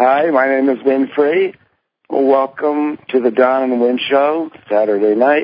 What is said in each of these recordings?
Hi, my name is Win Free. Welcome to the Don and Win Show, Saturday night,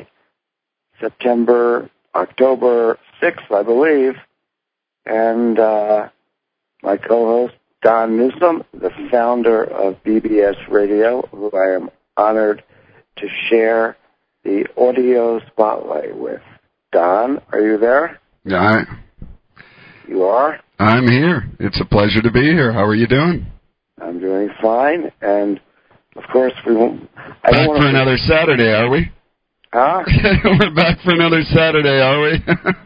October 6th, I believe. And my co-host, Don Newsom, the founder of BBS Radio, who I am honored to share the audio spotlight with. Don, are you there? Yeah. You are? I'm here. It's a pleasure to be here. How are you doing? I'm doing fine, and of course we won't... Back for another Saturday, are we? Huh? We're back for another Saturday, are we?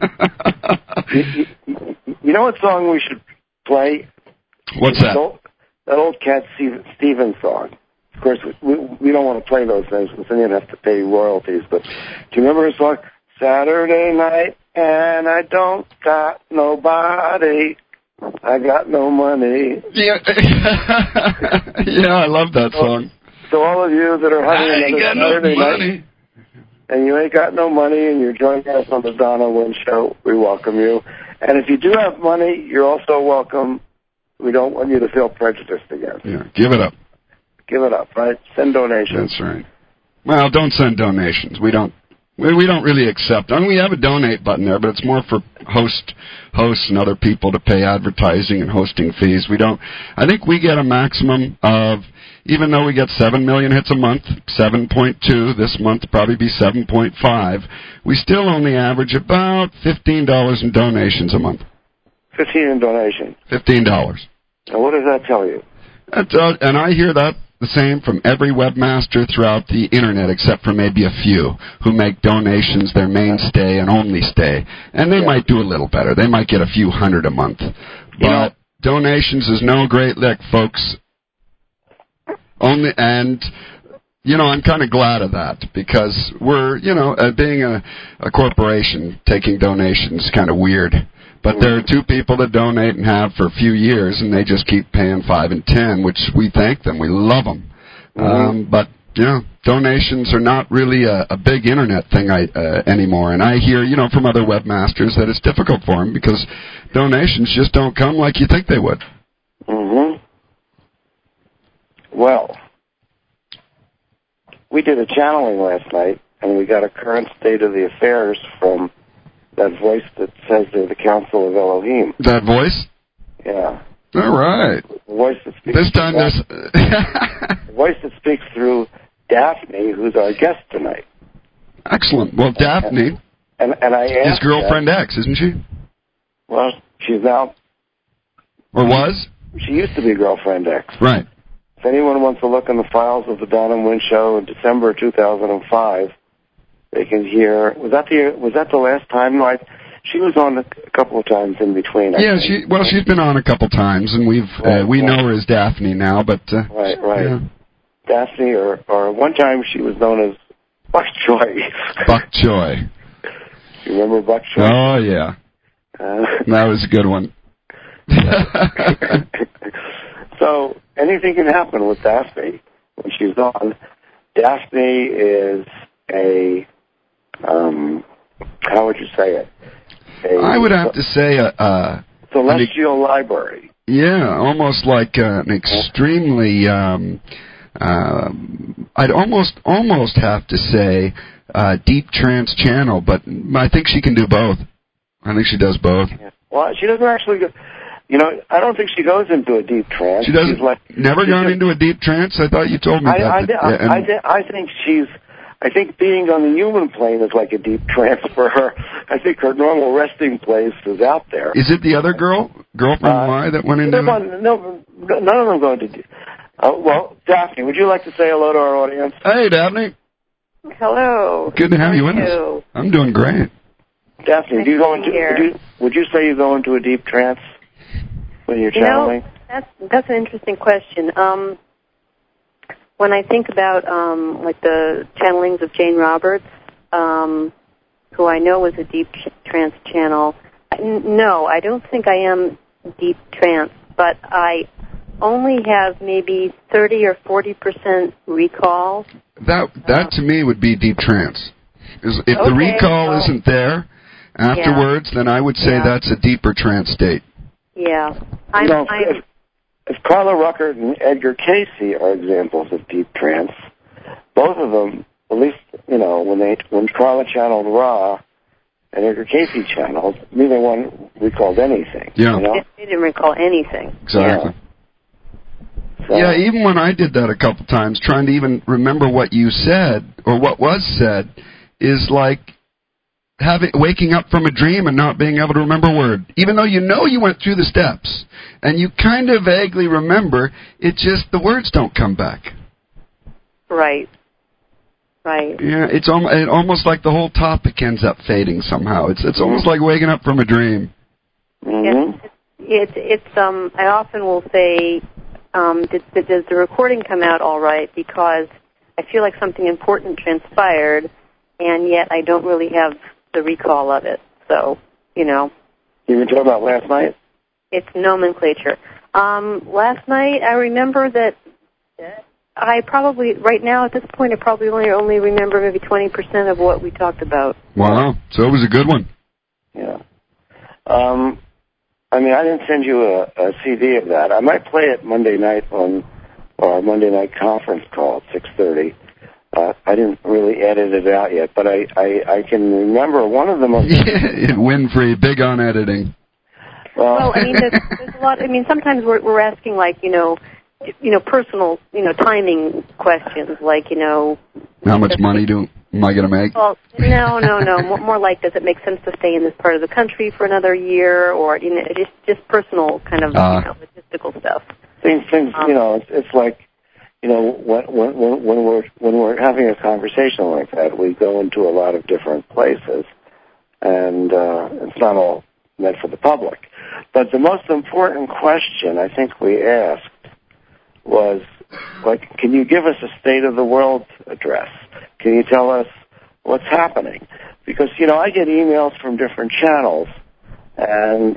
You know what song we should play? What's that? That old Cat Stevens song. Of course, we don't want to play those things because then you'd have to pay royalties, but do you remember her song? Saturday night, and I don't got nobody. I got no money. Yeah, yeah, I love that song. So all of you that are having another Saturday night, and you ain't got no money, and you're joining us on the Donna Wynn Show, we welcome you. And if you do have money, you're also welcome. We don't want you to feel prejudiced again. Yeah, give it up. Give it up, right? Send donations. That's right. Well, don't send donations. We don't really accept. I mean, we have a donate button there, but it's more for hosts and other people to pay advertising and hosting fees. I think we get a maximum of, even though we get 7 million hits a month, 7.2, this month probably be 7.5, we still only average about $15 in donations a month. 15 in donations. $15. Now, what does that tell you? And I hear that the same from every webmaster throughout the Internet, except for maybe a few who make donations their mainstay and only stay. And they might do a little better. They might get a few hundred a month. But donations is no great lick, folks. I'm kind of glad of that because we're, being a corporation, taking donations is kind of weird. But there are two people that donate and have for a few years, and they just keep paying $5 and $10, which we thank them. We love them. But donations are not really a big Internet thing anymore. And I hear, from other webmasters that it's difficult for them because donations just don't come like you think they would. Mm-hmm. Well, we did a channeling last night, and we got a current state of the affairs from that voice that says they're the Council of Elohim. That voice? Yeah. All right. The voice that speaks this time there's... the voice that speaks through Daphne, who's our guest tonight. Excellent. Well, Daphne and I asked is Girlfriend X, isn't she? Well, she's now... Or was? She used to be Girlfriend X. Right. If anyone wants to look in the files of the Don and Wynn Show in December 2005... They can hear. Was that the last time? No, she was on a couple of times in between. She's been on a couple times, and we know her as Daphne now. But right. Yeah. Daphne, or one time she was known as Bok Choy. Bok Choy. You remember Bok Choy? Oh yeah, that was a good one. So anything can happen with Daphne when she's on. Daphne is a how would you say it? I would have to say a celestial library. Yeah, almost like an extremely. I'd almost have to say deep trance channel, but I think she can do both. I think she does both. Yeah. Well, she doesn't actually go. I don't think she goes into a deep trance. She doesn't. Never gone into a deep trance. I thought you told me that. I think being on the human plane is like a deep trance for her. I think her normal resting place is out there. Is it the other girlfriend Y that went into it? No, none of them go into deep. Well, Daphne, would you like to say hello to our audience? Hey, Daphne. Hello. Good to have you with us. I'm doing great. Daphne, would you say you go into a deep trance when you're channeling? That's an interesting question. When I think about like the channelings of Jane Roberts, who I know was a deep trance channel, no, I don't think I am deep trance, but I only have maybe 30 or 40% recall. That to me would be deep trance. If the recall isn't there afterwards, then I would say that's a deeper trance state. Yeah. if Carla Ruckert and Edgar Cayce are examples of deep trance, both of them, at least, when Carla channeled Ra and Edgar Cayce channeled, neither one recalled anything. Yeah. They didn't recall anything. Exactly. Yeah. So, yeah, even when I did that a couple times, trying to even remember what you said or what was said is like waking up from a dream and not being able to remember a word. Even though you went through the steps and you kind of vaguely remember, it just, the words don't come back. Right. Yeah, it's almost like the whole topic ends up fading somehow. It's almost like waking up from a dream. Mm-hmm. It's I often will say, does the recording come out all right? Because I feel like something important transpired, and yet I don't really have the recall of it. So, You were talking about last night? It's nomenclature. Last night, I remember that I probably, right now at this point, I probably only remember maybe 20% of what we talked about. Wow. So it was a good one. Yeah. I didn't send you a CD of that. I might play it Monday night on our Monday night conference call at 6:30. I didn't really edit it out yet, but I can remember one of them. Winfrey, big on editing. Well, there's a lot. Sometimes we're asking personal, timing questions, like, how much money am I going to make? Well, no. More like, does it make sense to stay in this part of the country for another year, or just personal kind of logistical stuff. Things. It's like, when we're having a conversation like that, we go into a lot of different places, and it's not all meant for the public. But the most important question I think we asked was, can you give us a state of the world address? Can you tell us what's happening? Because, I get emails from different channels, and...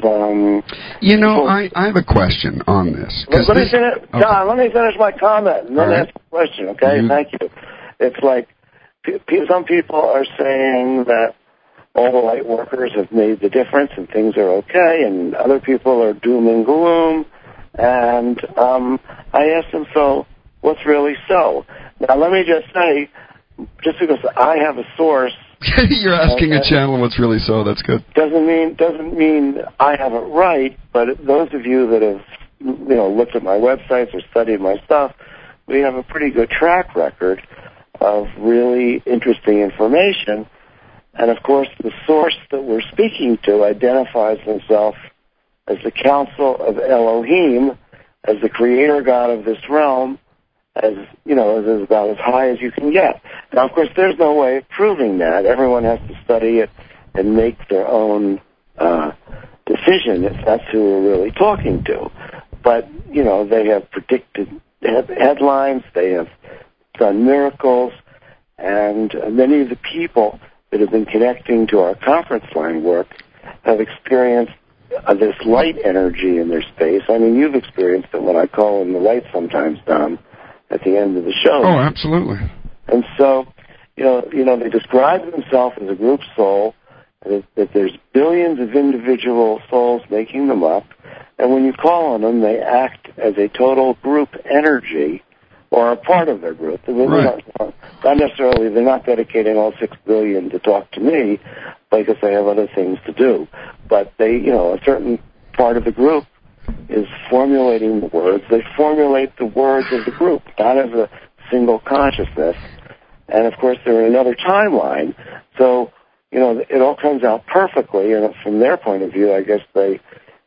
I have a question on this. Let me finish, okay. Don, let me finish my comment, and then ask the question, okay? Mm-hmm. Thank you. It's like, some people are saying that all the light workers have made the difference and things are okay, and other people are doom and gloom. And I asked them, so what's really so? Now, let me just say, just because I have a source... You're asking a channel what's really so, that's good. Doesn't mean I have it right, but those of you that have looked at my websites or studied my stuff, we have a pretty good track record of really interesting information. And, of course, the source that we're speaking to identifies himself as the Council of Elohim, as the creator God of this realm, as about as high as you can get. Now, of course, there's no way of proving that. Everyone has to study it and make their own decision if that's who we're really talking to. But, they have predicted headlines, they have done miracles, and many of the people that have been connecting to our conference line work have experienced this light energy in their space. You've experienced it when I call in the light sometimes, Don, at the end of the show. Oh, absolutely. And so, they describe themselves as a group soul, that there's billions of individual souls making them up, and when you call on them, they act as a total group energy or a part of their group. Right. Not necessarily, they're not dedicating all 6 billion to talk to me because they have other things to do. But they, a certain part of the group is formulating the words. They formulate the words of the group, not as a single consciousness. And, of course, they're in another timeline. So, it all comes out perfectly. And from their point of view, I guess they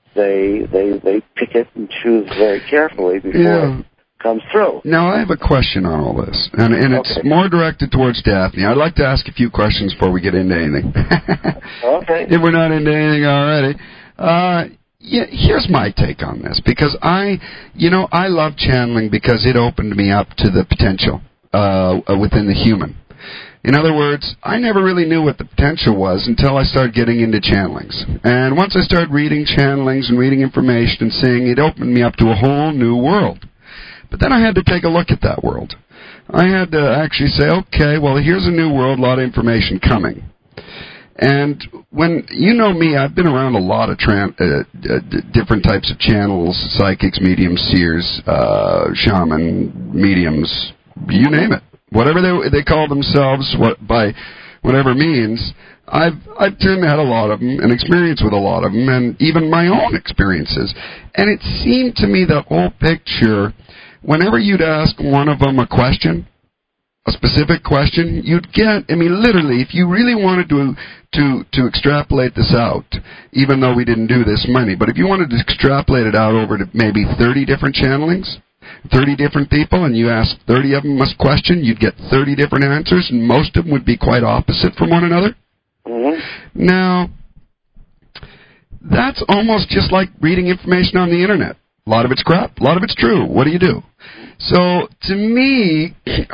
pick it and choose very carefully before it comes through. Now, I have a question on all this, and it's more directed towards Daphne. I'd like to ask a few questions before we get into anything. Okay. If we're not into anything already. Here's my take on this, because I love channeling because it opened me up to the potential within the human. In other words, I never really knew what the potential was until I started getting into channelings. And once I started reading channelings and reading information and seeing, it opened me up to a whole new world. But then I had to take a look at that world. I had to actually say, okay, well, here's a new world, a lot of information coming. And when, you know me, I've been around a lot of different types of channels, psychics, mediums, seers, shaman, mediums, you name it. Whatever they call themselves, by whatever means, I've had a lot of them and experience with a lot of them, and even my own experiences. And it seemed to me the whole picture, whenever you'd ask one of them a question, a specific question, you'd get, I mean, literally, if you really wanted to extrapolate this out, even though we didn't do this many, but if you wanted to extrapolate it out over to maybe 30 different channelings, 30 different people, and you ask 30 of them a question, you'd get 30 different answers, and most of them would be quite opposite from one another. Mm-hmm. Now, that's almost just like reading information on the internet. A lot of it's crap, a lot of it's true. What do you do? So, to me,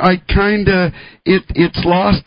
it's lost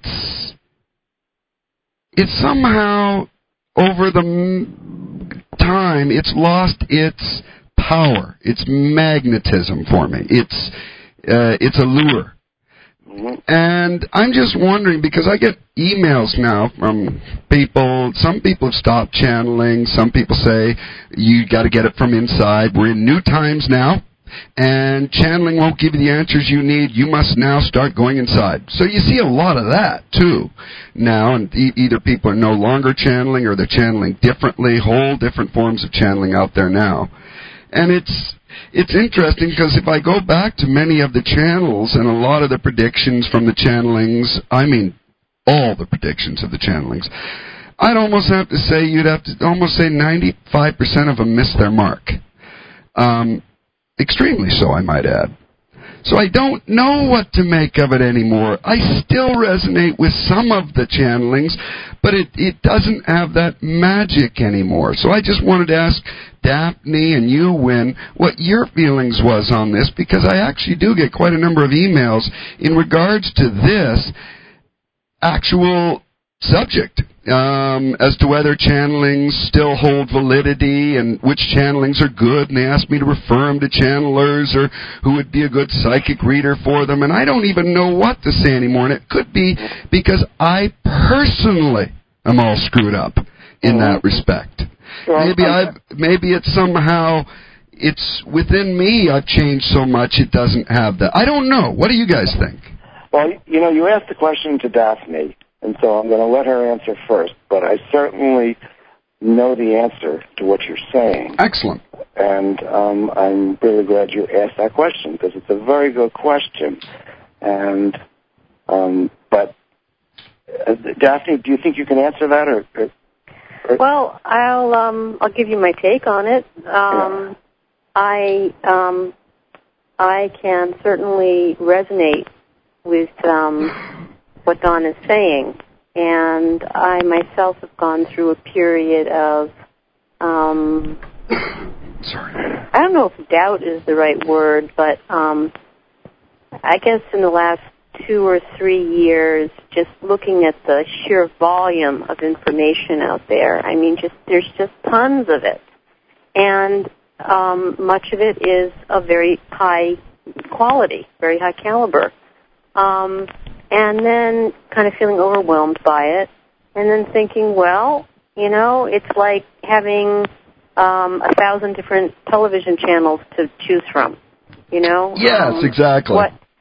it's somehow, over the time, it's lost its power, its magnetism for me. It's a lure. Mm-hmm. And I'm just wondering, because I get emails now from people, some people have stopped channeling, some people say, you got to get it from inside. We're in new times now, and channeling won't give you the answers you need. You must now start going inside. So you see a lot of that, too, now, and either people are no longer channeling or they're channeling differently, whole different forms of channeling out there now. And it's interesting because if I go back to many of the channels and a lot of the predictions from the channelings, I mean all the predictions of the channelings, I'd almost have to say, you'd have to almost say 95% of them miss their mark. Extremely so, I might add. So I don't know what to make of it anymore. I still resonate with some of the channelings, but it doesn't have that magic anymore. So I just wanted to ask Daphne and you, Wynn, what your feelings was on this, because I actually do get quite a number of emails in regards to this actual subject, as to whether channelings still hold validity and which channelings are good, and they ask me to refer them to channelers or who would be a good psychic reader for them, and I don't even know what to say anymore, and it could be because I personally am all screwed up in that respect. Maybe it's somehow, it's within me, I've changed so much it doesn't have that. I don't know. What do you guys think? Well, you asked the question to Daphne, and so I'm going to let her answer first, but I certainly know the answer to what you're saying. Excellent. And I'm really glad you asked that question, because it's a very good question. And but Daphne, do you think you can answer that, or? Well, I'll give you my take on it. I can certainly resonate with what Don is saying, and I myself have gone through a period of I don't know if doubt is the right word, but I guess in the last 2 or 3 years, just looking at the sheer volume of information out there, I mean, there's just tons of it, and much of it is of very high quality, very high caliber, and then kind of feeling overwhelmed by it, and then thinking, well, it's like having 1,000 different television channels to choose from, Yes, exactly.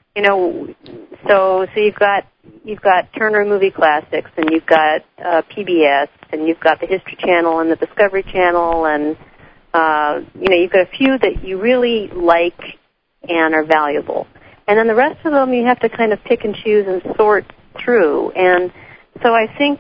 So you've got Turner Movie Classics, and you've got PBS, and you've got the History Channel and the Discovery Channel, and you've got a few that you really like and are valuable, and then the rest of them you have to kind of pick and choose and sort through. And so I think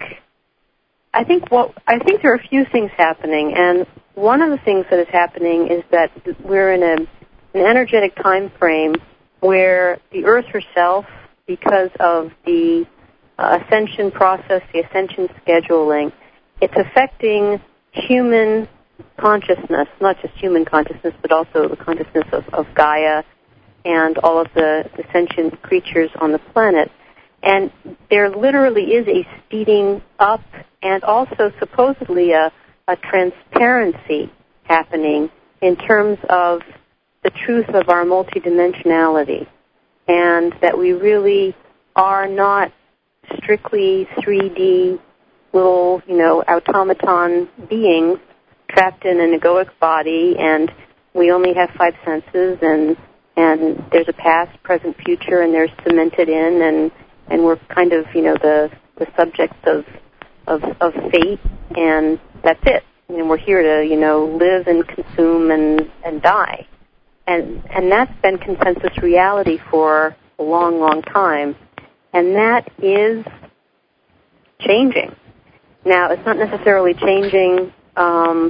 there are a few things happening, and one of the things that is happening is that we're in an energetic time frame where the Earth herself, because of the ascension process, the ascension scheduling, it's affecting human consciousness, not just human consciousness, but also the consciousness of Gaia and all of the sentient creatures on the planet. And there literally is a speeding up and also supposedly a transparency happening in terms of the truth of our multidimensionality, and that we really are not strictly 3D little, automaton beings trapped in an egoic body, and we only have 5 senses, and there's a past, present, future, and they're cemented in, and we're kind of, the subjects of fate, and that's it. We're here to, live and consume and die. And that's been consensus reality for a long, long time. And that is changing. Now, it's not necessarily changing on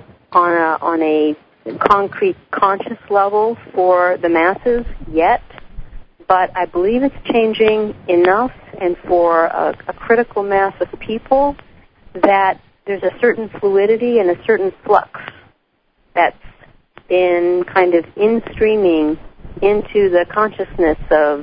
a concrete conscious level for the masses yet, but I believe it's changing enough and for a critical mass of people that there's a certain fluidity and a certain flux that's been kind of in-streaming into the consciousness of,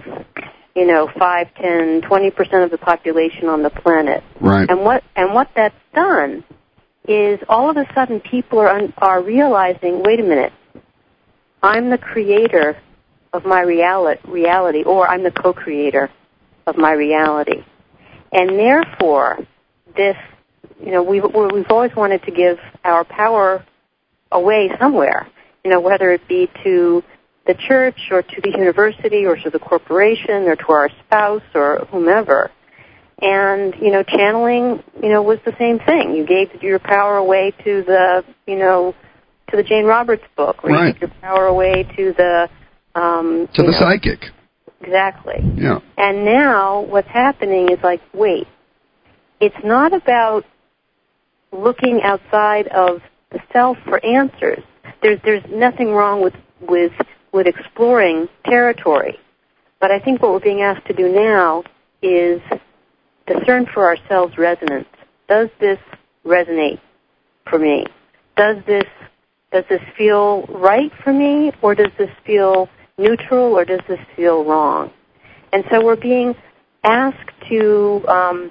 5, 10, 20% of the population on the planet. Right. And what that's done is all of a sudden people are realizing, wait a minute, I'm the creator of my reality, or I'm the co-creator of my reality. And therefore, this, we've always wanted to give our power away somewhere, whether it be to the church or to the university or to the corporation or to our spouse or whomever. And, channeling, was the same thing. You gave your power away to the, to the Jane Roberts book, or you gave your power away to the, the psychic. Exactly. Yeah. And now what's happening is like, wait, it's not about looking outside of the self for answers. There's nothing wrong with exploring territory. But I think what we're being asked to do now is discern for ourselves resonance. Does this resonate for me? Does this feel right for me, or does this feel neutral, or does this feel wrong? And so we're being asked to,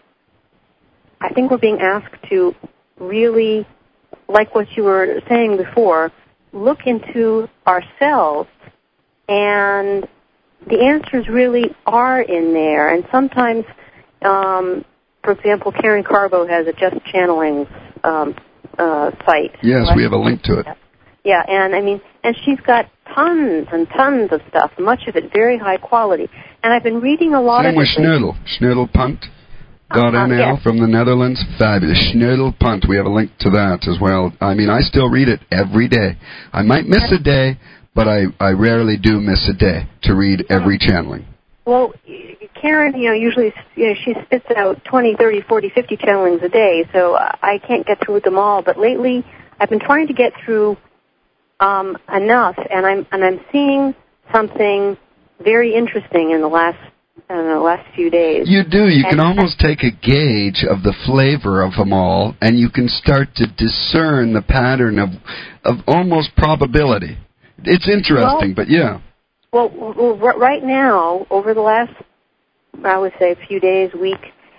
I think we're being asked to really, like what you were saying before, look into ourselves, and the answers really are in there. And sometimes, for example, Karen Carbo has a Just Channelings site. Yes, we have a link to it. Yeah, and she's got tons and tons of stuff, much of it very high quality. And I've been reading a lot Same of with Schnoodle. Schnoodlepunt.nl from the Netherlands. Fabulous. Schnoodlepunt. We have a link to that as well. I still read it every day. I might miss a day, but I rarely do miss a day to read every channeling. Well, Karen, usually she spits out 20, 30, 40, 50 channelings a day, so I can't get through them all. But lately, I've been trying to get through enough, and I'm seeing something very interesting in the last few days. You do. You can almost take a gauge of the flavor of them all, and you can start to discern the pattern of almost probability. It's interesting, but yeah. Well, right now, over the last, I would say, few days, week,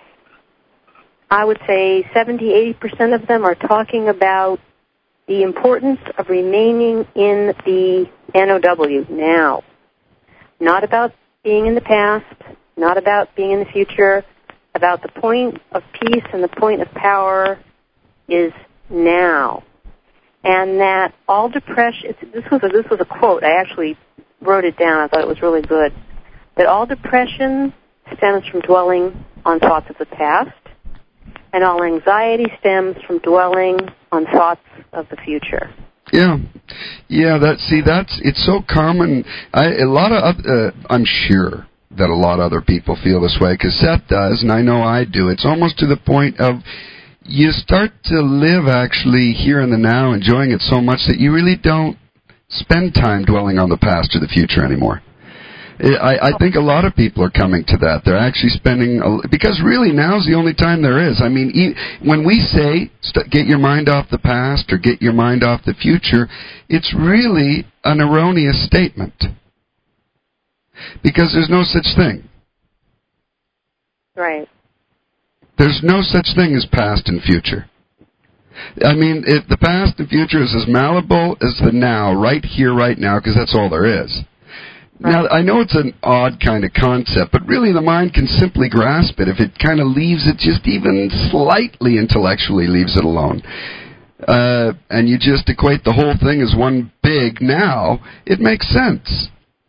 I would say 70-80% of them are talking about the importance of remaining in the NOW now. Not about being in the past, not about being in the future, about the point of peace and the point of power is now. And that all depression, this was a quote, I actually wrote it down, I thought it was really good, that all depression stems from dwelling on thoughts of the past, and all anxiety stems from dwelling on thoughts of the future. Yeah, it's so common. I'm sure that a lot of other people feel this way, because Seth does, and I know I do. It's almost to the point of you start to live actually here in the now, enjoying it so much that you really don't spend time dwelling on the past or the future anymore. I think a lot of people are coming to that. They're actually spending, because really now's the only time there is. When we say get your mind off the past or get your mind off the future, it's really an erroneous statement. Because there's no such thing. Right. There's no such thing as past and future. The past and future is as malleable as the now, right here, right now, because that's all there is. Now, I know it's an odd kind of concept, but really the mind can simply grasp it if it kind of leaves it just even slightly intellectually leaves it alone. And you just equate the whole thing as one big now, it makes sense.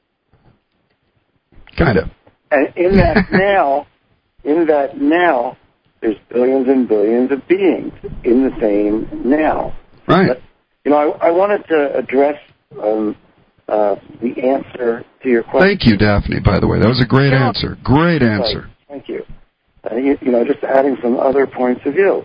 Kind of. And in that now, there's billions and billions of beings in the same now. Right. But, I wanted to address the answer to your question. Thank you, Daphne, by the way. That was a great answer. Great answer. Right. Thank you. Just adding some other points of view.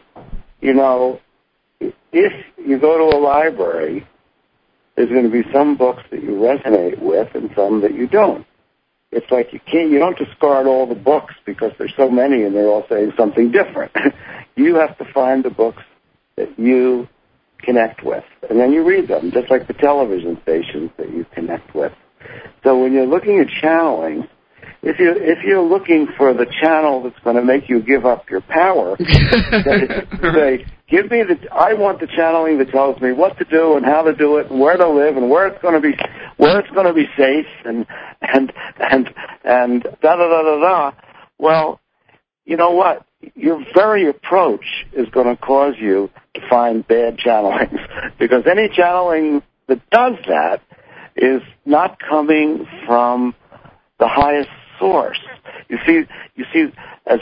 If you go to a library, there's going to be some books that you resonate with and some that you don't. It's like you don't discard all the books because there's so many and they're all saying something different. You have to find the books that you connect with, and then you read them, just like the television stations that you connect with. So when you're looking at channeling, if you're looking for the channel that's going to make you give up your power, say, I want the channeling that tells me what to do and how to do it and where to live and where it's going to be safe and da da da da da. Well, you know what? Your very approach is going to cause you to find bad channelings, because any channeling that does that is not coming from the highest source. You see, as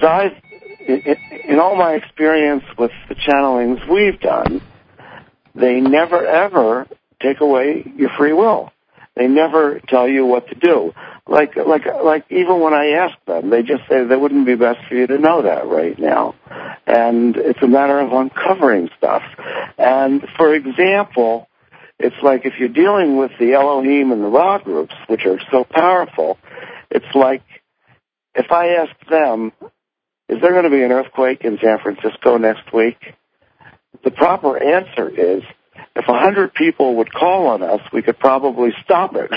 in all my experience with the channelings we've done, they never ever take away your free will. They never tell you what to do. Like even when I ask them, they just say that wouldn't be best for you to know that right now. And it's a matter of uncovering stuff. And for example, it's like if you're dealing with the Elohim and the Ra groups, which are so powerful, it's like if I ask them, is there going to be an earthquake in San Francisco next week? The proper answer is, if 100 people would call on us, we could probably stop it,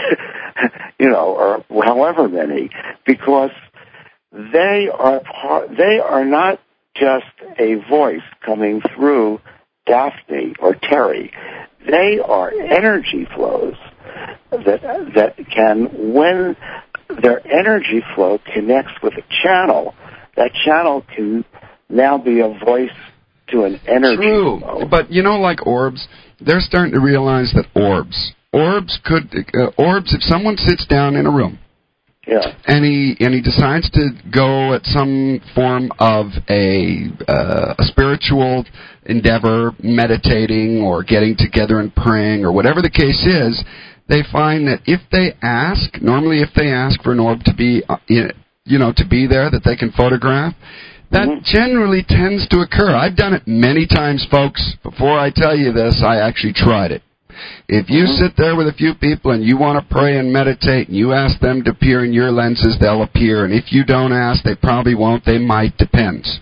or however many, because they are not just a voice coming through Daphne or Terry. They are energy flows that can, when their energy flow connects with a channel, that channel can now be a voice to an energy flow. True, but like orbs, they're starting to realize that orbs, if someone sits down in a room, yeah, and he decides to go at some form of a spiritual endeavor, meditating or getting together and praying or whatever the case is, they find that if they ask for an orb to be, to be there that they can photograph, that generally tends to occur. I've done it many times, folks. Before I tell you this, I actually tried it. If you sit there with a few people and you want to pray and meditate and you ask them to appear in your lenses, they'll appear. And if you don't ask, they probably won't. They might. Depends.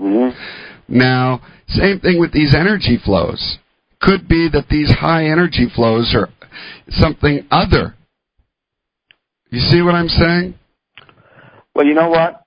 Now, same thing with these energy flows. Could be that these high energy flows are something other. You see what I'm saying? Well, you know what?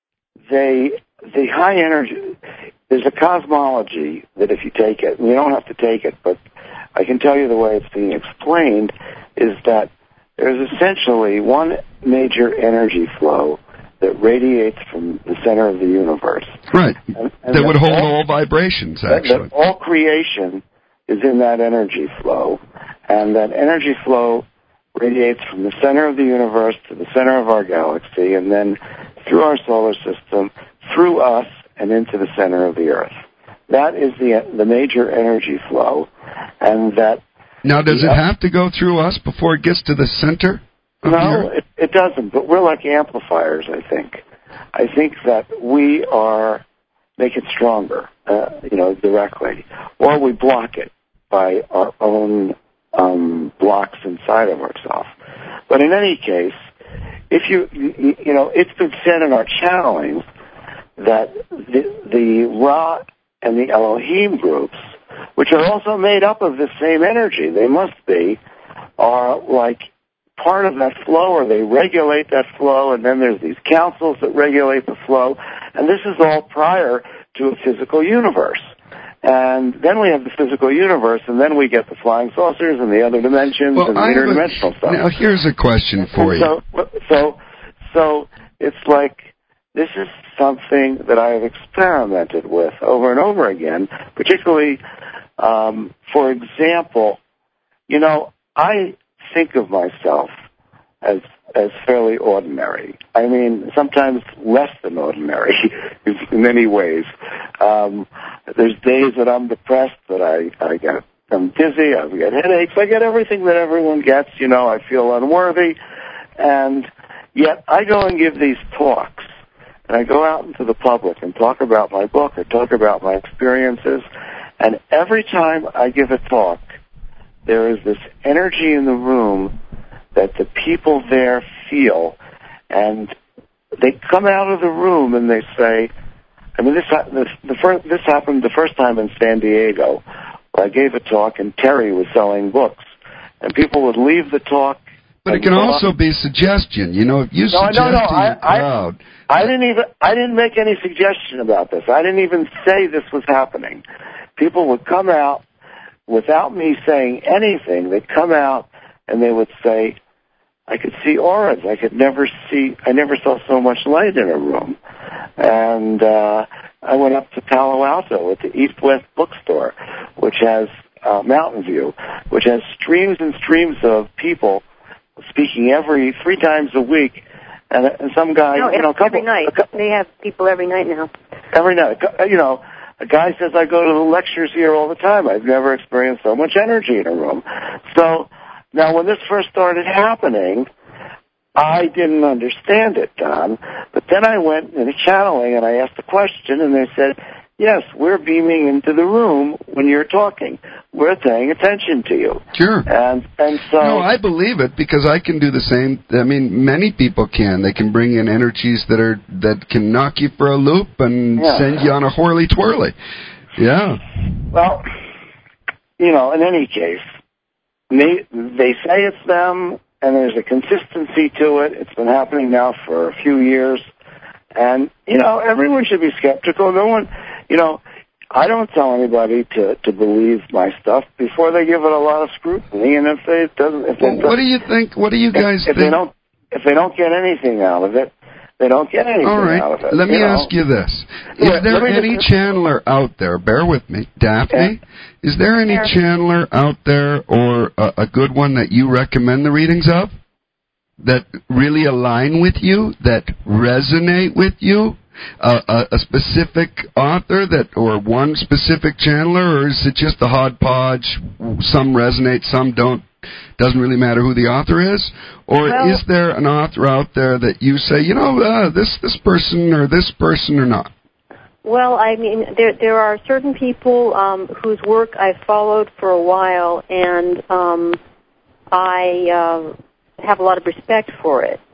The high energy, there's a cosmology that if you take it, and you don't have to take it, but I can tell you the way it's being explained, is that there's essentially one major energy flow that radiates from the center of the universe. Right. And that would hold all vibrations, actually. That all creation is in that energy flow, and that energy flow radiates from the center of the universe to the center of our galaxy, and then through our solar system, through us, and into the center of the Earth. That is the major energy flow, and that... Now, does it have to go through us before it gets to the center of the Earth? It doesn't, but we're like amplifiers, I think. I think that we make it stronger, directly, or we block it by our own blocks inside of ourselves. But in any case, if it's been said in our channelings that the Ra and the Elohim groups, which are also made up of the same energy, they must be, are like part of that flow, or they regulate that flow, and then there's these councils that regulate the flow, and this is all prior to a physical universe. And then we have the physical universe, and then we get the flying saucers and the other dimensions and the interdimensional stuff. Now, here's a question for you. So it's like this is something that I have experimented with over and over again, particularly, for example, I think of myself as fairly ordinary. I mean, sometimes less than ordinary in many ways. There's days that I'm depressed, that I'm dizzy, I get headaches, I get everything that everyone gets, I feel unworthy, and yet I go and give these talks, and I go out into the public and talk about my book or talk about my experiences, and every time I give a talk, there is this energy in the room that the people there feel, and they come out of the room and they say, this happened the first time in San Diego, where I gave a talk and Terry was selling books, and people would leave the talk. But it can also be suggestion, if you suggest to your crowd. I didn't make any suggestion about this. I didn't even say this was happening. People would come out without me saying anything. They'd come out and they would say, I could see auras. I never saw so much light in a room. And I went up to Palo Alto at the East-West bookstore, which has Mountain View, which has streams and streams of people speaking 3 times a week. And some guy, every night. They have people every night now. Every night. A guy says, I go to the lectures here all the time. I've never experienced so much energy in a room. So now when this first started happening, I didn't understand it, Don. But then I went into channeling and I asked a question, and they said, yes, we're beaming into the room when you're talking. We're paying attention to you. Sure. And so... No, I believe it because I can do the same. I mean, many people can. They can bring in energies that can knock you for a loop and send you on a whirly-twirly. Yeah. Well, in any case, they say it's them, and there's a consistency to it. It's been happening now for a few years. And, everyone should be skeptical. No one, I don't tell anybody to believe my stuff before they give it a lot of scrutiny. And what do you think? What do you guys think? If they don't get anything out of it, they don't get anything out of it. Let me ask you this. Is there any channeler out there, bear with me, Daphne, is there any channeler out there or a good one that you recommend the readings of that really align with you, that resonate with you? A specific author or one specific channeler, or is it just a hodgepodge? Some resonate, some don't. Doesn't really matter who the author is? Or is there an author out there that you say, this person or this person or not? Well, I mean, there are certain people whose work I've followed for a while, and I have a lot of respect for it.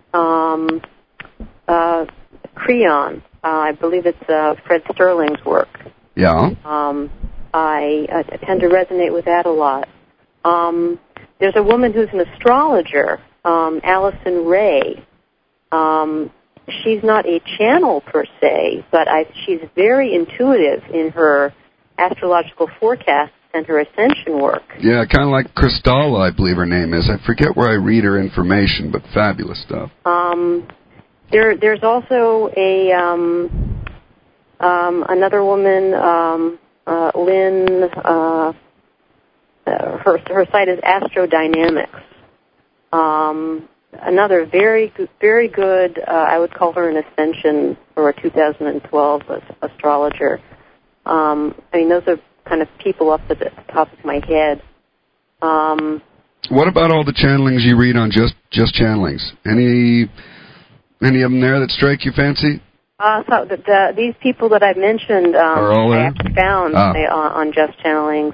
Creon. I believe it's Fred Sterling's work. Yeah. I tend to resonate with that a lot. There's a woman who's an astrologer, Allison Ray. She's not a channel per se, but she's very intuitive in her astrological forecasts and her ascension work. Yeah, kind of like Crystalla, I believe her name is. I forget where I read her information, but fabulous stuff. There's also another woman, Lynn. Her site is Astrodynamics. Another very good. I would call her an ascension or a 2012 astrologer. I mean, those are kind of people up at the top of my head. What about all the channelings you read on just channelings? Any of them there that strike you fancy? So these people that I've mentioned, are all there? I actually found on Just Channelings.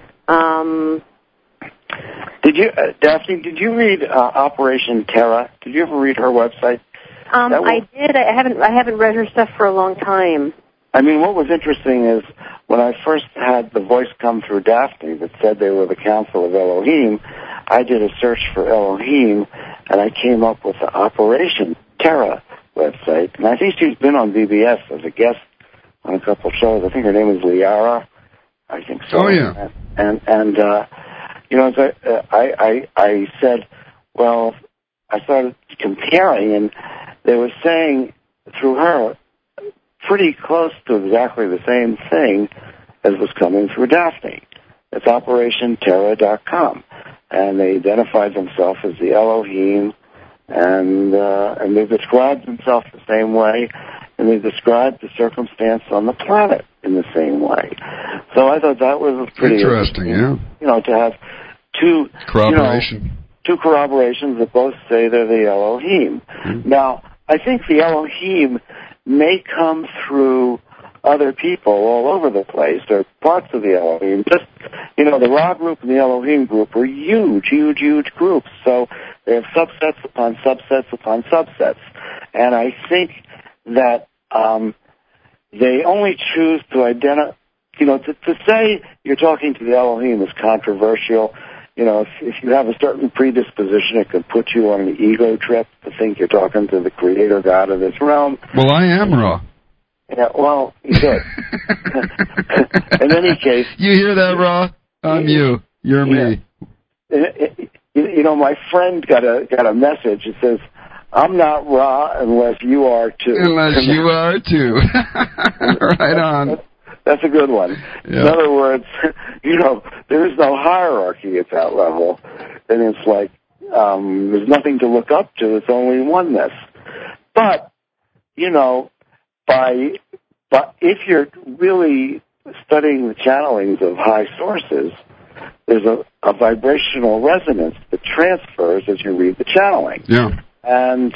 Daphne, did you read Operation Terra? Did you ever read her website? I did. I haven't read her stuff for a long time. I mean, what was interesting is when I first had the voice come through Daphne that said they were the Council of Elohim, I did a search for Elohim, and I came up with the Operation Terra website. And I think she's been on BBS as a guest on a couple of shows. I think her name is Liara. I think so. Oh, yeah. And you know, I said, well, I started comparing, and they were saying through her pretty close to exactly the same thing as was coming through Daphne. It's OperationTerra.com, and they identified themselves as the Elohim, and they described themselves the same way, and they described the circumstance on the planet in the same way. So I thought that was pretty interesting. Yeah, you know, to have two two corroborations that both say they're the Elohim. Mm-hmm. Now, I think the Elohim may come through other people all over the place, or parts of the Elohim. Just, you know, the Ra group and the Elohim group are huge groups. So they have subsets upon subsets upon subsets. And I think that they only choose to identify, you know, to say you're talking to the Elohim is controversial. You know, if you have a certain predisposition, it can put you on an ego trip to think you're talking to the creator God of this realm. Well, I am Ra. Yeah, well, you should. In any case... You hear that, Ra? I'm you. You're me. You know, my friend got a message. It says, I'm not Ra unless you are too. Unless you are too. Right on. That's a good one. Yeah. In other words, you know, there is no hierarchy at that level. And it's like, there's nothing to look up to. It's only oneness. But, you know, but if you're really studying the channelings of high sources, there's a vibrational resonance that transfers as you read the channeling. Yeah. And,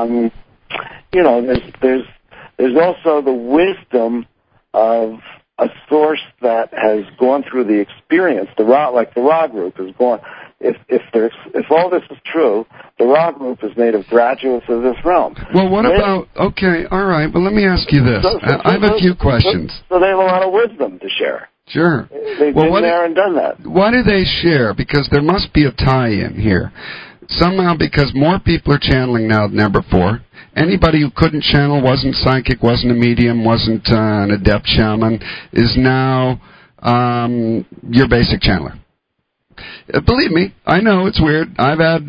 you know, there's also the wisdom of a source that has gone through the experience. The Ra group has gone. If all this is true, the Ra group is made of graduates of this realm. Well, what about? Okay, all right. Well, let me ask you this. I have a few questions. So they have a lot of wisdom to share. Sure. They've been there and done that. Why do they share? Because there must be a tie-in here. Somehow, because more people are channeling now than ever before. Anybody who couldn't channel, wasn't psychic, wasn't a medium, wasn't an adept shaman, is now your basic channeler. Believe me, I know it's weird. I've had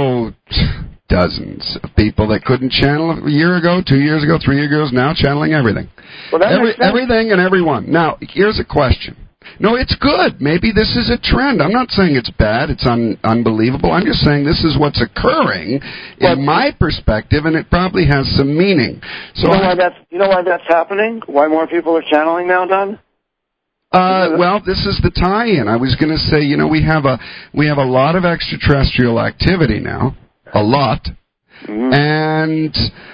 dozens of people that couldn't channel a year ago, 2 years ago, 3 years ago, now channeling everything. Well, everything and everyone. Now, here's a question. No, it's good. Maybe this is a trend. I'm not saying it's bad. It's unbelievable. I'm just saying this is what's occurring in my perspective, and it probably has some meaning. So you know why that's happening? Why more people are channeling now, Don? Well, this is the tie-in. I was going to say, you know, we have a lot of extraterrestrial activity now, a lot, and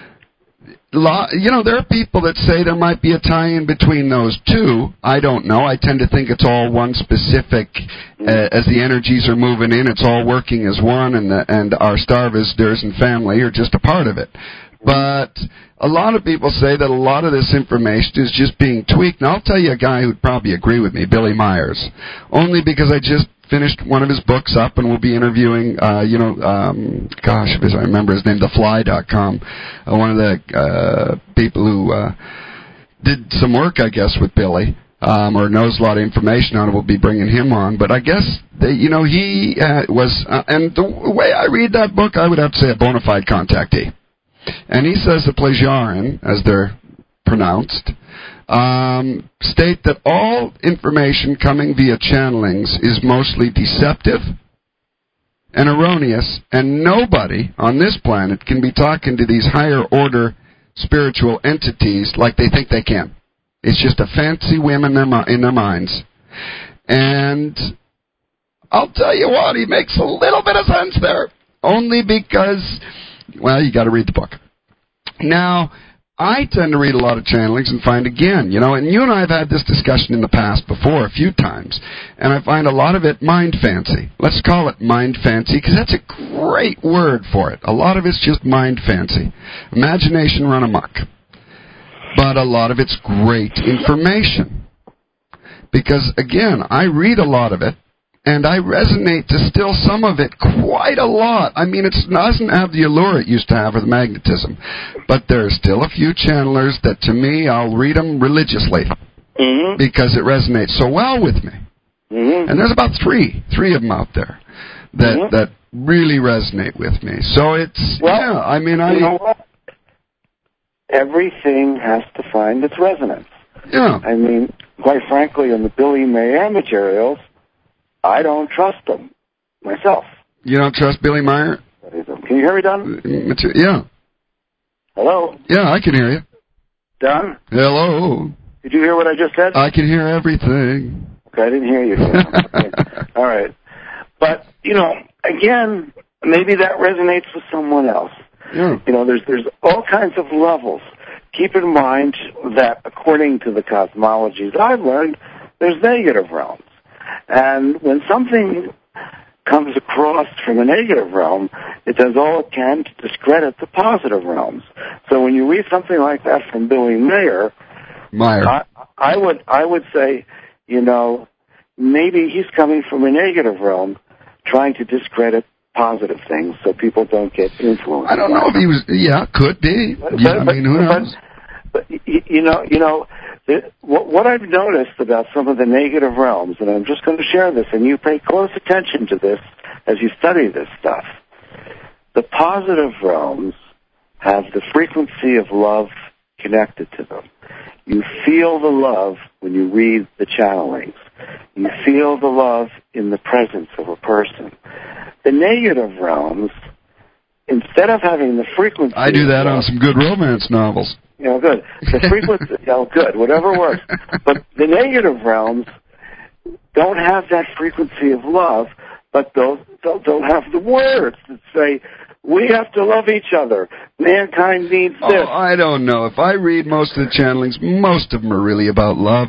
you know, there are people that say there might be a tie-in between those two. I don't know. I tend to think it's all one specific. As the energies are moving in, it's all working as one, and our star visitors and family are just a part of it. But a lot of people say that a lot of this information is just being tweaked. And I'll tell you a guy who'd probably agree with me, Billy Myers, only because I just finished one of his books up and we'll be interviewing, you know, if I remember his name, thefly.com, one of the people who did some work, I guess, with Billy. Or knows a lot of information on it. We'll be bringing him on. But I guess, you know, he was, and the way I read that book, I would have to say a bona fide contactee. And he says the Plejarin, as they're pronounced, state that all information coming via channelings is mostly deceptive and erroneous, and nobody on this planet can be talking to these higher order spiritual entities like they think they can. It's just a fancy whim in their minds. And I'll tell you what, he makes a little bit of sense there. Only because, well, you got to read the book. Now, I tend to read a lot of channelings and find, again, you know, and you and I have had this discussion in the past before a few times, and I find a lot of it mind fancy. Let's call it mind fancy, because that's a great word for it. A lot of it's just mind fancy. Imagination run amok. But a lot of it's great information. Because, again, I read a lot of it, and I resonate to still some of it quite a lot. I mean, it doesn't have the allure it used to have with magnetism. But there are still a few channelers that, to me, I'll read them religiously. Mm-hmm. because it resonates so well with me. Mm-hmm. And there's about three of them out there that really resonate with me. So it's, you know what? Everything has to find its resonance. Yeah. I mean, quite frankly, in the Billy Mayer materials, I don't trust them myself. You don't trust Billy Mayer? Can you hear me, Don? Yeah. Hello? Yeah, I can hear you. Don? Hello. Did you hear what I just said? I can hear everything. Okay, I didn't hear you. Okay. All right. But, again, maybe that resonates with someone else. Yeah. There's all kinds of levels. Keep in mind that according to the cosmologies I've learned, there's negative realms. And when something comes across from a negative realm, it does all it can to discredit the positive realms. So when you read something like that from Billy Mayer, I would say, maybe he's coming from a negative realm, trying to discredit positive things so people don't get influenced. I don't know if he was. Yeah, could be. Who knows? But what I've noticed about some of the negative realms, and I'm just going to share this, and you pay close attention to this as you study this stuff. The positive realms have the frequency of love connected to them. You feel the love when you read the channelings. You feel the love in the presence of a person. The negative realms, instead of having the frequency... I do that on some good romance novels. Good. The frequency, good, whatever works. But the negative realms don't have that frequency of love, but they'll have the words that say, we have to love each other. Mankind needs this. Oh, I don't know. If I read most of the channelings, most of them are really about love.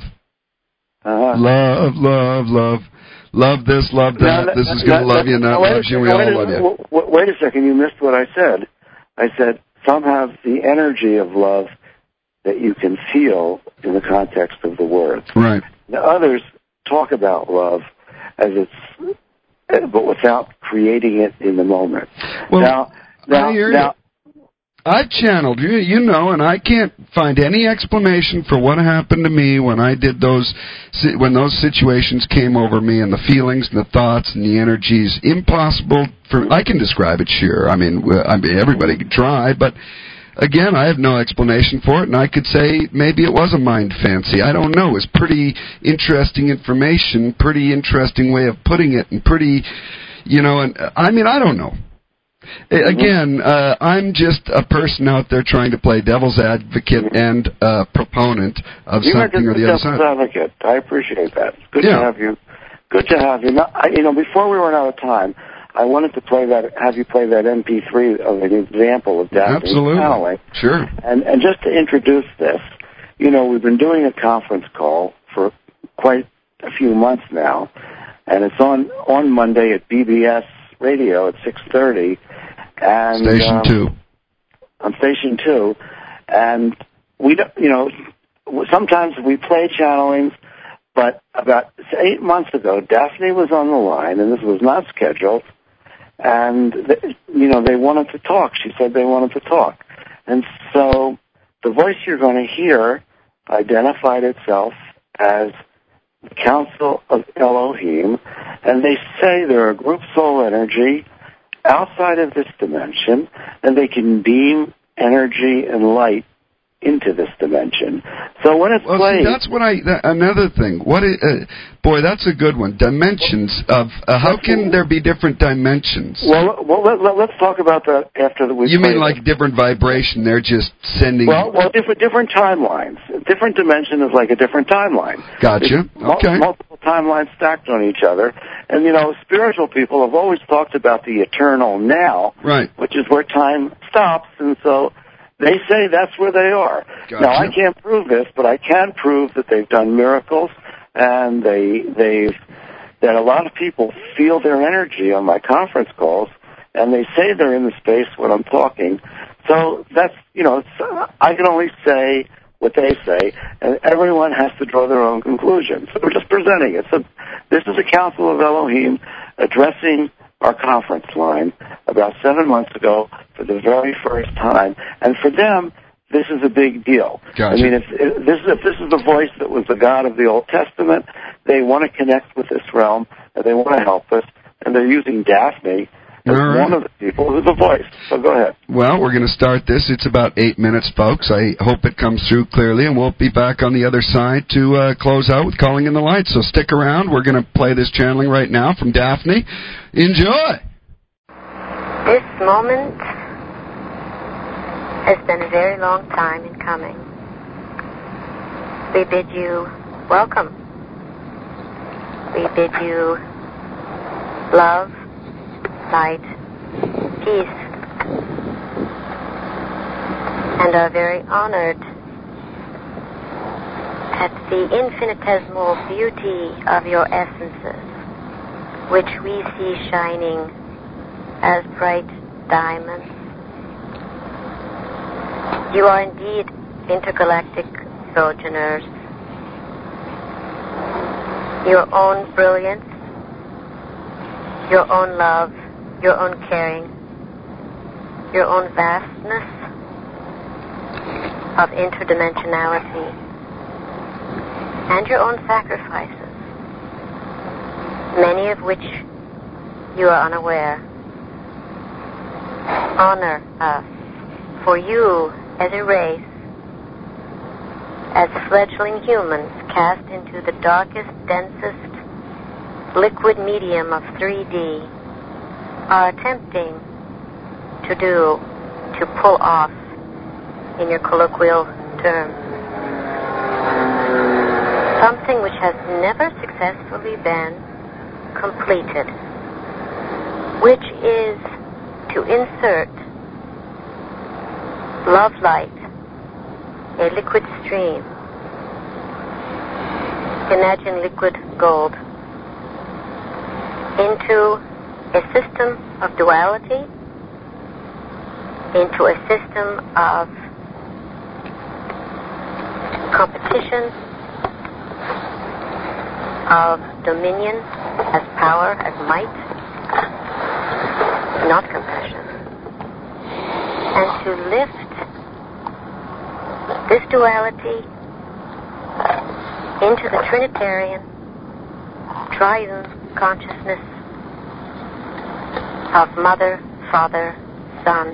Love, love, love. Love this, love that. This is going to love you, not loves you. We all love you. Wait a second. You missed what I said. I said some have the energy of love that you can feel in the context of the words. Right. The others talk about love as it's, but without creating it in the moment. Well, now, I've channeled you, and I can't find any explanation for what happened to me when I did when those situations came over me, and the feelings and the thoughts and the energies. Impossible I can describe it, sure. I mean, everybody could try, but again, I have no explanation for it, and I could say maybe it was a mind fancy. I don't know. It's pretty interesting information, pretty interesting way of putting it, and pretty, and I don't know. Again, I'm just a person out there trying to play devil's advocate and proponent of something or the other side. Devil's advocate. I appreciate that. Good to have you. Good to have you. Now, before we run out of time, I wanted to have you play that MP3 of an example of Daphne's channeling. Sure. And just to introduce this, we've been doing a conference call for quite a few months now, and it's on Monday at BBS Radio at 6:30. And Station 2. On Station 2. And we don't, sometimes we play channelings, but about 8 months ago, Daphne was on the line, and this was not scheduled, and, they wanted to talk. She said they wanted to talk. And so the voice you're going to hear identified itself as the Council of Elohim, and they say they're a group soul energy outside of this dimension, and they can beam energy and light into this dimension. So when it's played... See, that's what another thing. Boy, that's a good one. Dimensions of... how can there be different dimensions? Well, let's talk about that after we... You mean like different vibration? They're just sending... Well, different timelines. Different dimension is like a different timeline. Gotcha. Okay. Multiple timelines stacked on each other. And, spiritual people have always talked about the eternal now, right, which is where time stops, and so... They say that's where they are. Gotcha. Now, I can't prove this, but I can prove that they've done miracles, and that a lot of people feel their energy on my conference calls, and they say they're in the space when I'm talking. So that's, I can only say what they say, and everyone has to draw their own conclusions. So we're just presenting it. So this is a Council of Elohim addressing our conference line about 7 months ago for the very first time. And for them, this is a big deal. Gotcha. I mean, if this is the voice that was the God of the Old Testament, they want to connect with this realm, and they want to help us, and they're using Daphne as one of the people who's the voice. So go ahead. Well, we're going to start this. It's about 8 minutes, folks. I hope it comes through clearly, and we'll be back on the other side to close out with Calling in the Light. So stick around. We're going to play this channeling right now from Daphne. Enjoy! This moment has been a very long time in coming. We bid you welcome. We bid you love, light, peace, and are very honored at the infinitesimal beauty of your essences, which we see shining as bright diamonds. You are indeed intergalactic sojourners. Your own brilliance, your own love, your own caring, your own vastness of interdimensionality, and your own sacrifices, many of which you are unaware. Honor us, for you, as a race, as fledgling humans cast into the darkest, densest liquid medium of 3D, are attempting to pull off, in your colloquial terms, something which has never successfully been completed, which is to insert love light, a liquid stream. Imagine liquid gold into a system of duality, into a system of competition, of dominion as power, as might, not compassion. And to lift this duality into the Trinitarian, triune consciousness of Mother, Father, Son,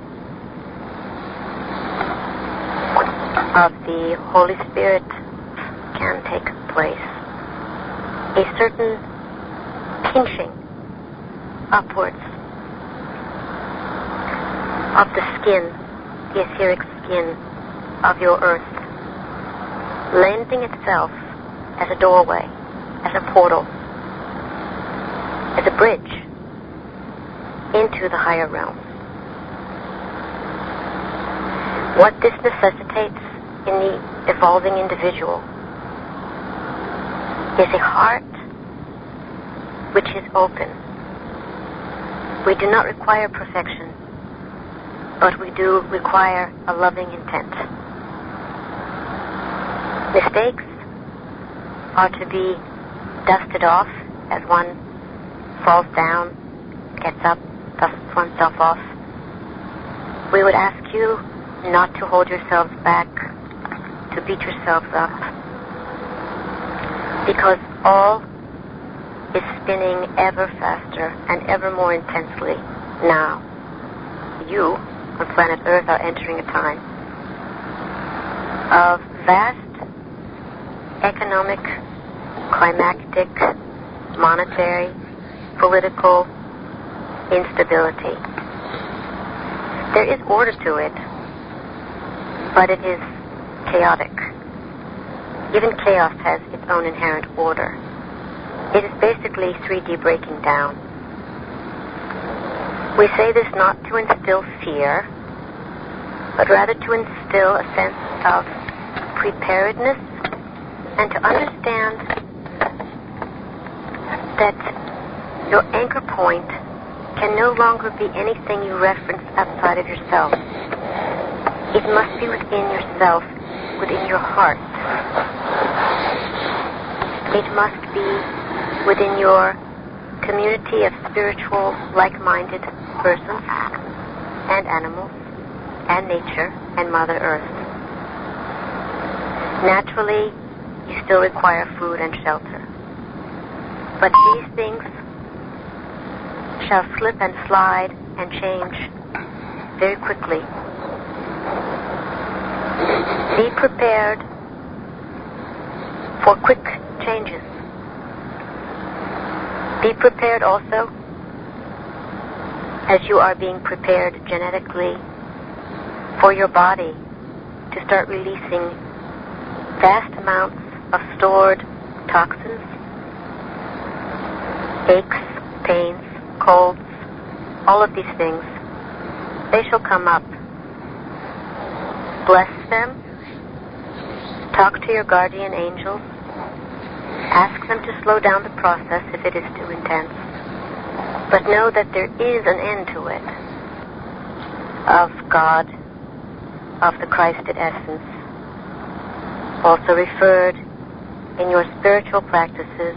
of the Holy Spirit can take place. A certain pinching upwards of the skin, the etheric skin of your earth, lending itself as a doorway, as a portal, as a bridge into the higher realms. What this necessitates in the evolving individual is a heart which is open. We do not require perfection, but we do require a loving intent. Mistakes are to be dusted off as one falls down, gets up, dusts oneself off. We would ask you not to hold yourselves back, to beat yourselves up, because all is spinning ever faster and ever more intensely now. You, on planet Earth, are entering a time of vast economic, climactic, monetary, political instability. There is order to it, but it is chaotic. Even chaos has its own inherent order. It is basically 3D breaking down. We say this not to instill fear, but rather to instill a sense of preparedness and to understand that your anchor point can no longer be anything you reference outside of yourself. It must be within yourself, within your heart. It must be within your community of spiritual, like-minded persons and animals and nature and Mother Earth. Naturally, you still require food and shelter. But these things shall slip and slide and change very quickly. Be prepared for quick changes. Be prepared also, as you are being prepared genetically, for your body to start releasing vast amounts of stored toxins, aches, pains, colds, all of these things. They shall come up. Bless them. Talk to your guardian angels. Ask them to slow down the process if it is too intense. But know that there is an end to it. Of God, of the Christed essence. Also referred in your spiritual practices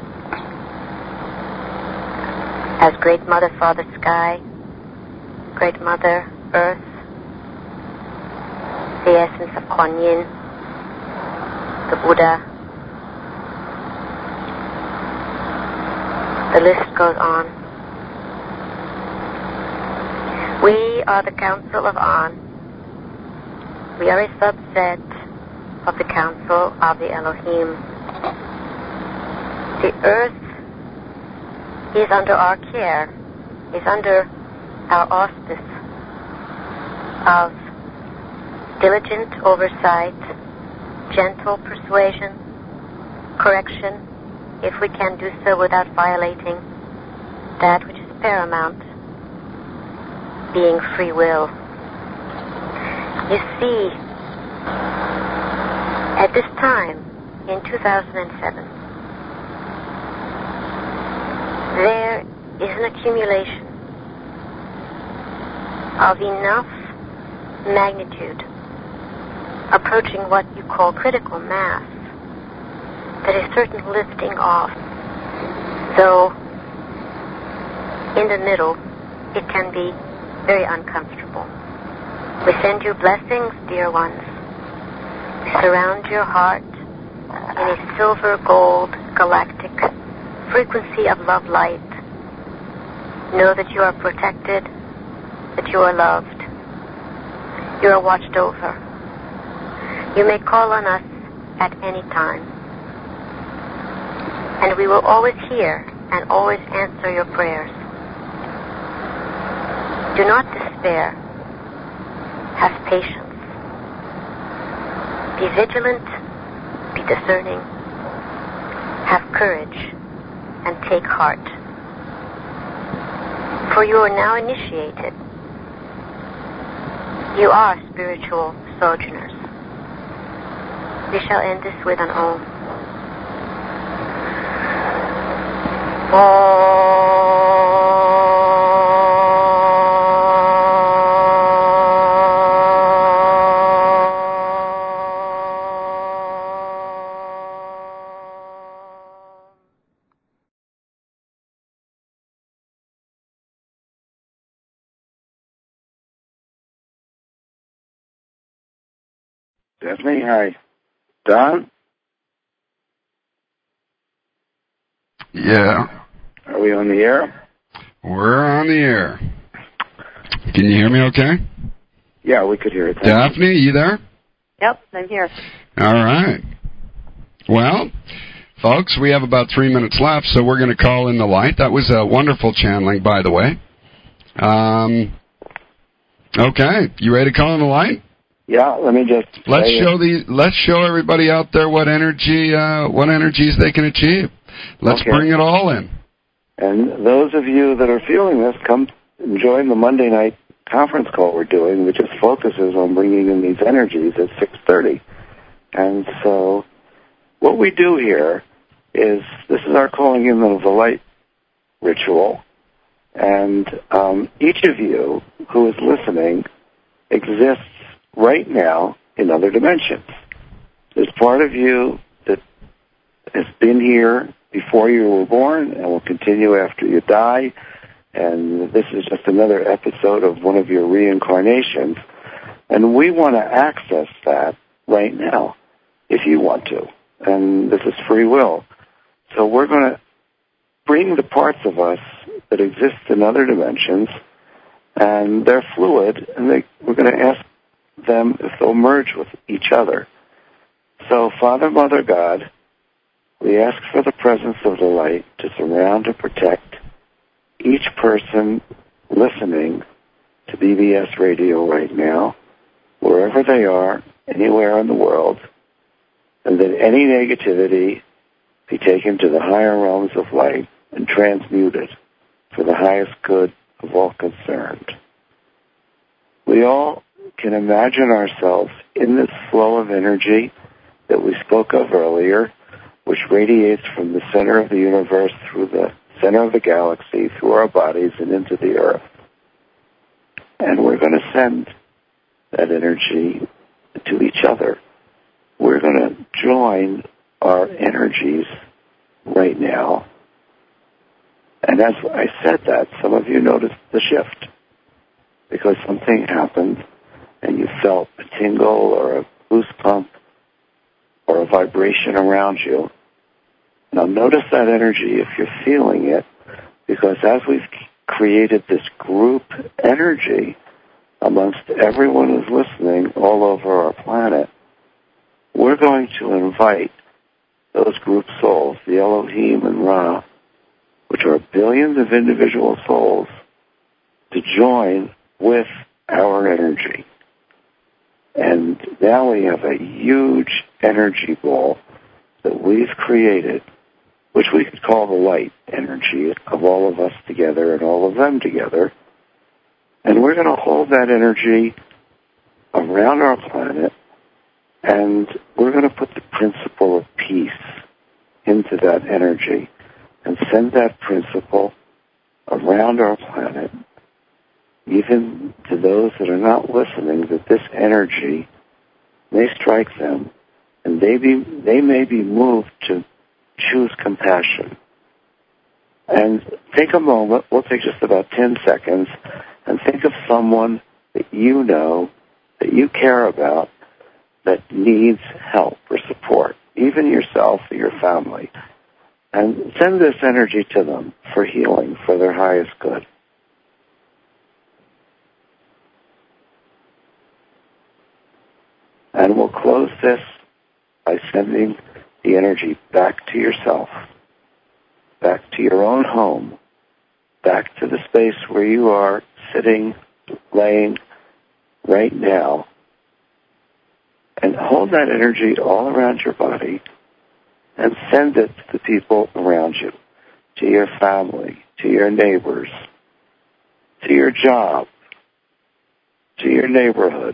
as Great Mother, Father Sky, Great Mother Earth, the essence of Kuan Yin, the Buddha. The list goes on. We are the Council of On. We are a subset of the Council of the Elohim. The earth is under our care, is under our auspice of diligent oversight, gentle persuasion, correction, if we can do so without violating that which is paramount, being free will. You see, at this time, in 2007, there is an accumulation of enough magnitude, approaching what you call critical mass, that a certain lifting off, though in the middle it can be very uncomfortable. We send you blessings, dear ones. We surround your heart in a silver gold galactic frequency of love light. Know that you are protected, that you are loved. You are watched over. You may call on us at any time. And we will always hear and always answer your prayers. Do not despair. Have patience. Be vigilant. Be discerning. Have courage. And take heart. For you are now initiated. You are spiritual sojourners. We shall end this with an Om. Daphne, hi. Don? Yeah. Are we on the air? We're on the air. Can you hear me okay? Yeah, we could hear it. Daphne, you there? Yep, I'm here. All right. Well, folks, we have about 3 minutes left, so we're going to call in the light. That was a wonderful channeling, by the way. Okay, you ready to call in the light? Yeah, let me just let's show everybody out there what energies they can achieve. Let's bring it all in. And those of you that are feeling this, come and join the Monday night conference call we're doing, which just focuses on bringing in these energies at 6:30. And so what we do here is, this is our calling in of the light ritual. And each of you who is listening exists right now in other dimensions. There's part of you that has been here before you were born and will continue after you die, and this is just another episode of one of your reincarnations, and we want to access that right now. if you want to. And this is free will. So we're going to bring the parts of us that exist in other dimensions, and they're fluid, and we're going to ask them if they'll merge with each other. So, Father, Mother, God, we ask for the presence of the light to surround and protect each person listening to BBS Radio right now, wherever they are, anywhere in the world, and that any negativity be taken to the higher realms of light and transmuted for the highest good of all concerned. We all can imagine ourselves in this flow of energy that we spoke of earlier, which radiates from the center of the universe through the center of the galaxy, through our bodies and into the earth. And we're going to send that energy to each other. We're going to join our energies right now. And as I said that, some of you noticed the shift because something happened and you felt a tingle or a boost pump or a vibration around you. Now notice that energy if you're feeling it, because as we've created this group energy amongst everyone who's listening all over our planet, we're going to invite those group souls, the Elohim and Ra, which are billions of individual souls, to join with our energy. And now we have a huge energy ball that we've created, which we could call the light energy of all of us together and all of them together. And we're going to hold that energy around our planet, and we're going to put the principle of peace into that energy and send that principle around our planet, even to those that are not listening, that this energy may strike them, and they may be moved to choose compassion. And take a moment, we'll take just about 10 seconds, and think of someone that you know, that you care about, that needs help or support, even yourself or your family. And send this energy to them for healing, for their highest good. And we'll close this by sending the energy back to yourself, back to your own home, back to the space where you are sitting, laying right now. And hold that energy all around your body and send it to the people around you, to your family, to your neighbors, to your job, to your neighborhood.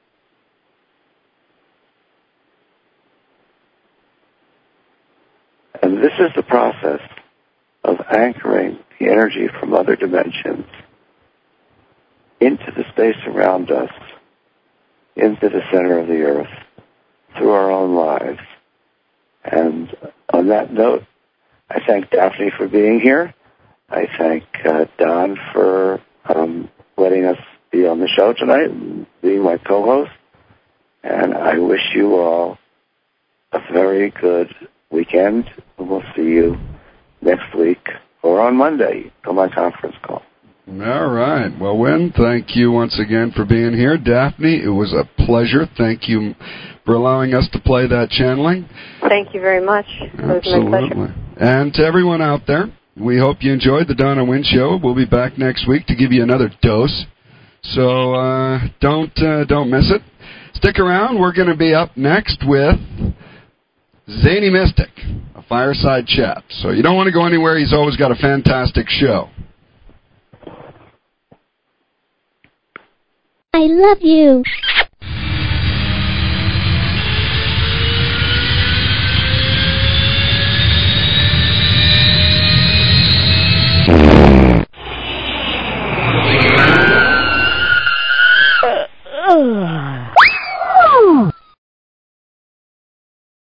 And this is the process of anchoring the energy from other dimensions into the space around us, into the center of the earth, through our own lives. And on that note, I thank Daphne for being here. I thank Don for letting us be on the show tonight and being my co-host. And I wish you all a very good weekend, and we'll see you next week or on Monday on my conference call. All right. Well, Wynn, thank you once again for being here. Daphne, it was a pleasure. Thank you for allowing us to play that channeling. Thank you very much. Absolutely. It was my pleasure. And to everyone out there, we hope you enjoyed the Donna Wynn Show. We'll be back next week to give you another dose. So don't miss it. Stick around. We're going to be up next with Zany Mystic, a fireside chat. So you don't want to go anywhere. He's always got a fantastic show. I love you.